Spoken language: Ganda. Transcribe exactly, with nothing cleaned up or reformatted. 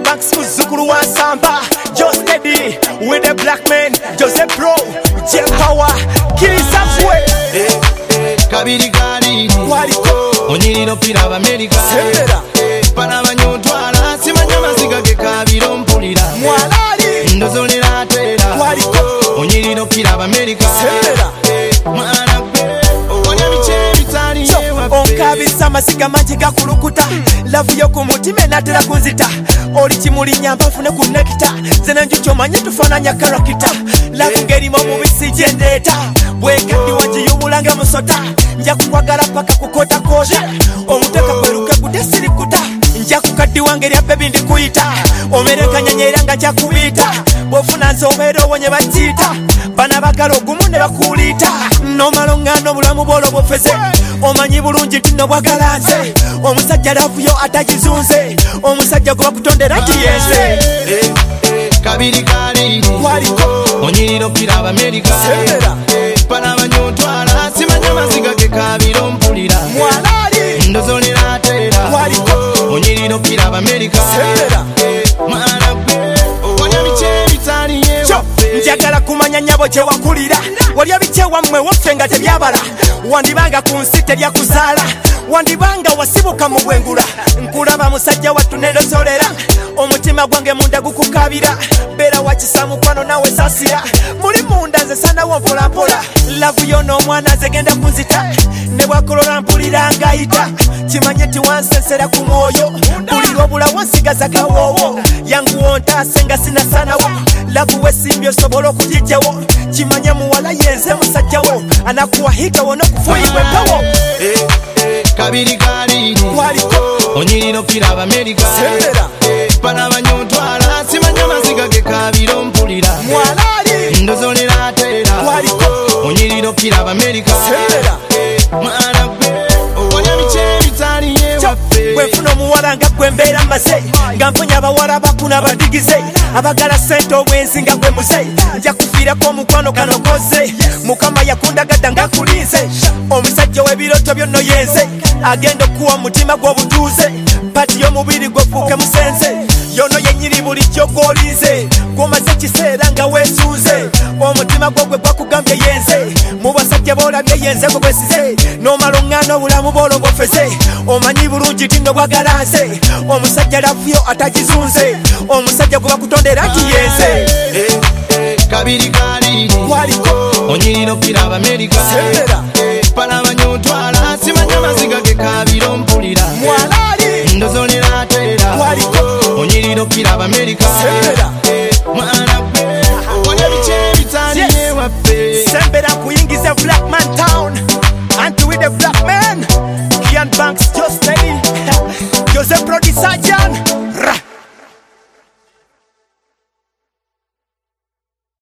Banks muzukulu wa Samba, Joe Steady with the black man, Joseph Pro, J Power, Kisa Fue. Kabiri kali Waliko Onyirino pira America Sembera Pana banyotwala simanya maziga ge kabiro mpulira Mwalali ndozolera tera Waliko Onyirino pira America Sembera Mwana gwe onya biche bitali onkabisa masiga mangi gakulukuta lavu yo ku mutima enatera kunzita oli kimuli nyamba fune ku nekita zena njuki omanye tufaananya karakita lavu ngerimu omubisi gyendeeta bwekaddi wagiyubulanga musota nja kukwagala paka kukotakota omuteka kweruke gute sirikuta nja kukaddi wange lya bebi ndikuyita omerekanyanya era nga kyakubiyita bwofuna nze obeera owonye bakiita bana bagala ogumu ne bakuuliita nomala oŋŋaana obulamu bwolwo bwofeze omanyi bulungi nti nobwagala nze omusajja lavuyo atagizunze omusajja gwe bakutondera nti yenze kabiri kali waliko onyirino pira America Sembera pana banyotwala simanya maziga ge kabiro mpulira mwalali ndozolera tera waliko onyirino pira America Sembera mwana gwe onya biche bitali njagala kumanya nyabo kye wakulira walya bikye wammwe waffe nga tebyabala wandibanga ku nsi teryakuzaala wandibanga wasibuka mu bwengula nkulaba musajja wattu nerozolera omutima gwange munda gukukabira beera wakisa mukwano nawe sasira muli munda nze sanawo mpolampola lavu yo n'omwana nze genda kunzita ne bwakolola mpulira ngayita kimanye ti wansensera ku mwoyo bulira obulawo nsigaza kawoowo yanguwo ntaase nga sinasanawo lavu wesimbye osobola okugijjawo kimanye muwala yenze musajjawo anakuwahika wona okufuyibwa empewo kabiri kali waliko onyirino pira America Sembera pana banyotwala simanya maziga ge kabiro mpulira mwalali ndozolera tera waliko onyirino pira America Sembera mwana gwe onya biche bitali ewaffe bwefuna omuwala nga gwe mbeera maze nga mponya abawala bakuna badigize abagala sente obwenzi nga gwe muze nja kufiirako omukwano kano koze mukama yakundagadda nga kulinze omusajja w'ebiroto byonno yenze agenda okuwa mutima gw'obutuuze pati y'omubiri gwefuuke musenze yono yennyini buli ky'ogwolize gw'omaze ekiseera nga weesuuze omutima gwo gwe gwakugambye yenze mu basajja boolabye yenze gwe bwesize n'omala oŋŋaana obulamu bwolwo bwofeze omanyi bulungi ti nobwagala nze omusajja lavuyo atagizunze omusajja gwe bakutondera nti yenze kabiri kali waliko onyirino pira America Sembera pana banyotwala simanya maziga ge kabiro mpulira mwalali ndozolera tera waliko onyirino pira America